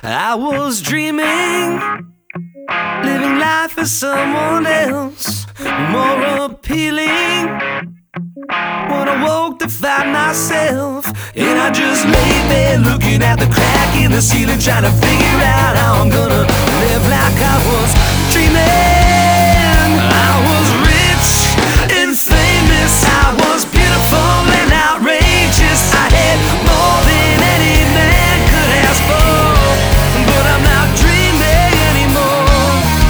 I was dreaming, living life for someone else, more appealing. When I woke to find myself, and I just lay there looking at the crack in the ceiling, trying to figure out how I'm gonna live like I was dreaming. I was rich and famous, I was beautiful and outrageous. I had more than any man could ask for, but I'm not dreaming anymore.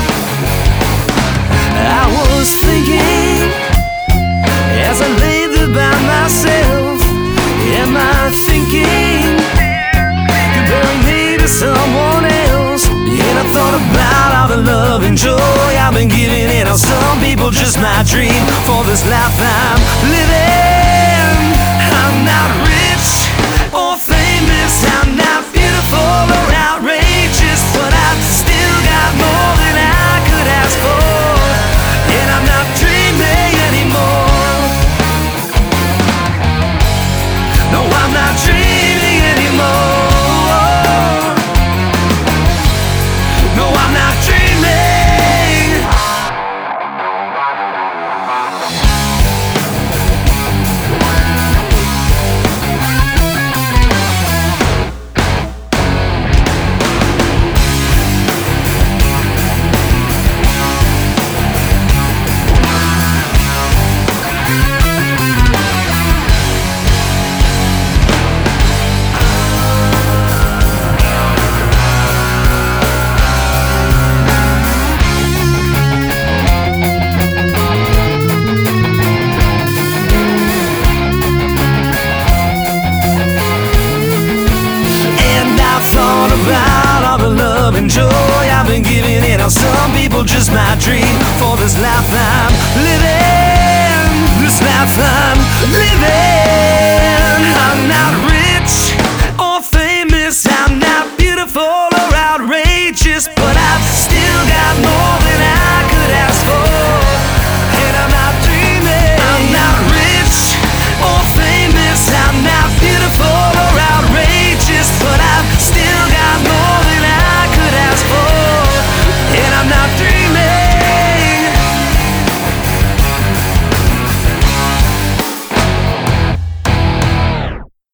I was thinking as I lay there by myself, am I thinking comparing me to someone else? And I thought about all the love and joy I've been giving, and how some people just might dream for this life I'm living. I'm not rich or famous, I'm not beautiful or outrageous, but I've still got more than I could ask for, and I'm not dreaming anymore. No, I'm not dreaming anymore. No, I'm not dreaming. About all the love and joy I've been giving, and how some people just might dream for this life I'm living. This life I'm living.